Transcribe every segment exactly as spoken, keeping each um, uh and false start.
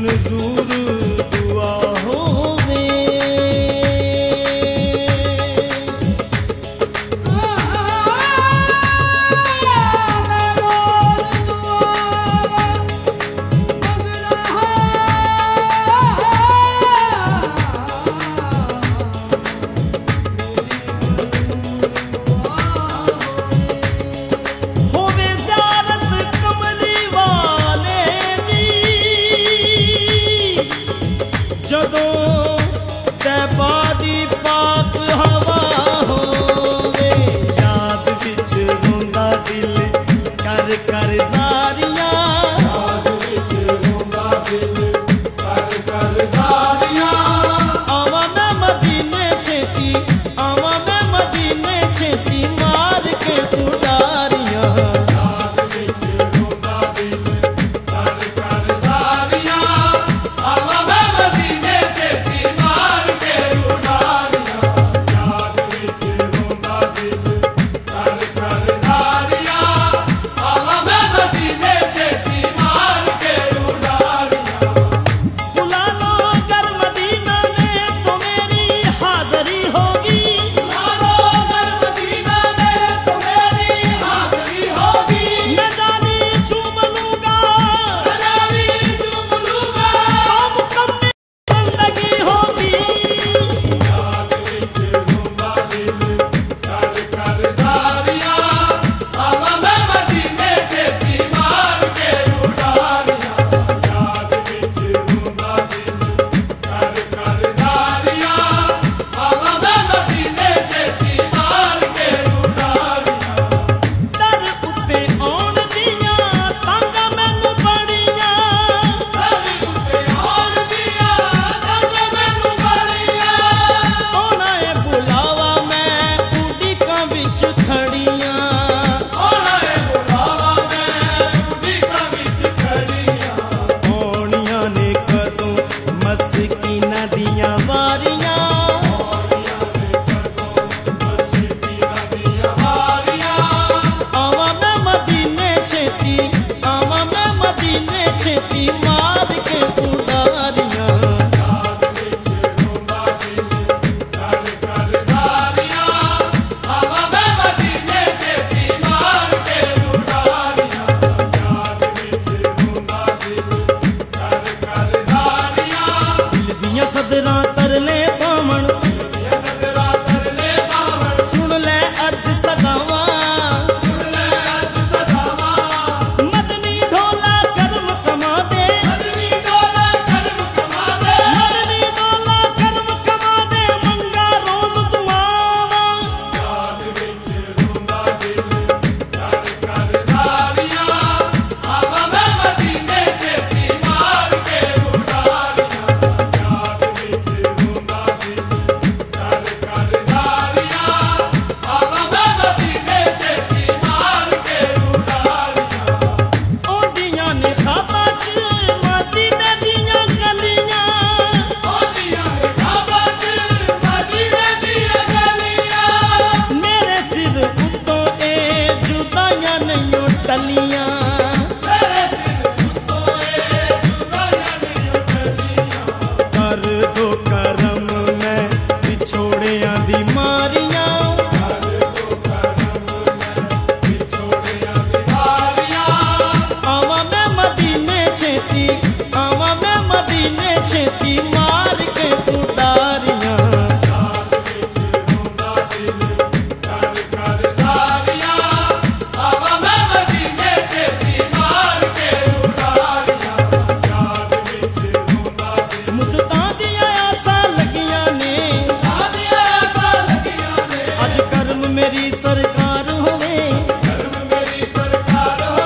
मंजूर दुआ होवे।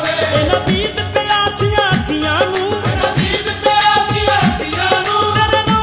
तेरे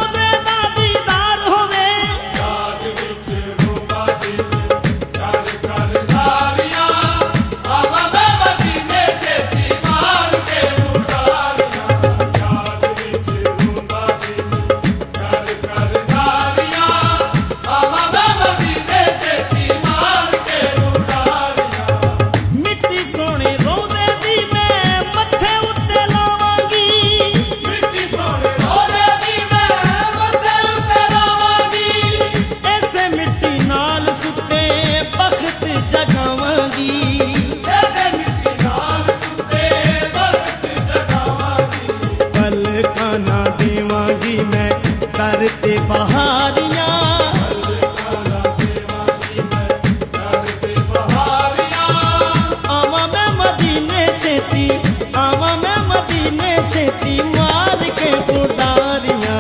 करते बहारियां आवा मैं मदीने छेती आवा मैं मदीने छेती मार के उडारियां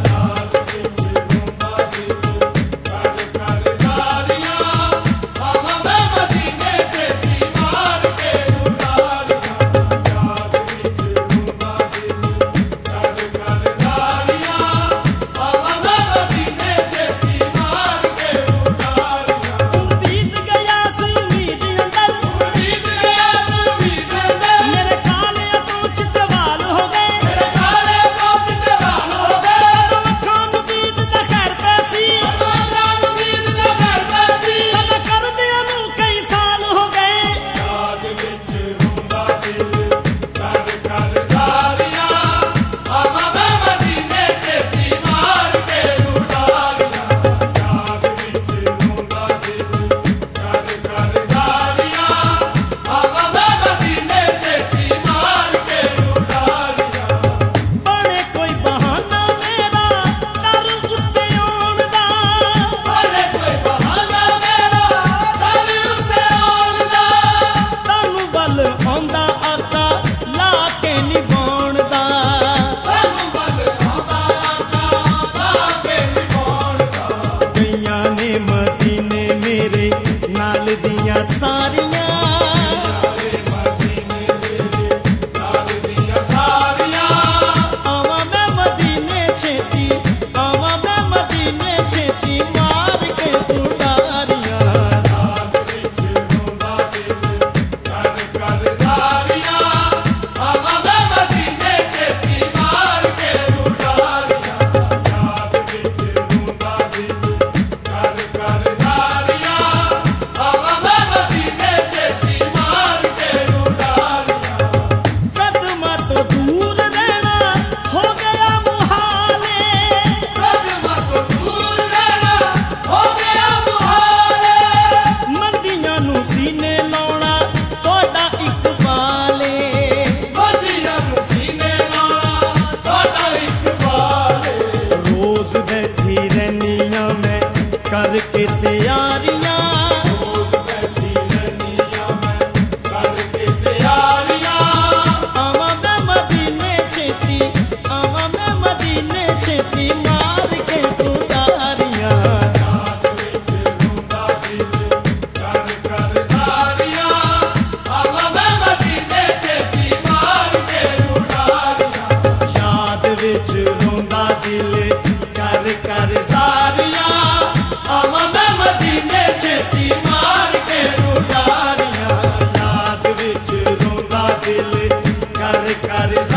सारियां आवा मैं मदीने छेती आवा मैं मदीने छेती मार के उडारियां आवा मैं मदीने छेती मार के उडारियां याद विच रोंदा दिल कर कर सारियां आवा मैं मदीने छेती मार के उडारियां कदमां तो दूर रहना हो गया मुहाले कदमां तो दूर रहना हो गया मुहाले मंदियां नूं सीने लाउणा तोड़ा इकबाले मंदियां नूं सीने लाउणा तोड़ा इकबाले रोज बैठी रहनियां मैं करके तैयारियां रोज बैठी रहनियां मैं करके तैयारियां आवा मैं मदीने छेती आवा मैं मदीने छेती मार के उडारियां याद विच रोंदा दिल कर कर सारियां आवा मैं मदीने छेती मार के उडारियां याद विच रोंदा दिल कर कर सारियां आवा मैं मदीने छेती मार के उडारियां याद विच रोंदा दिल कर कर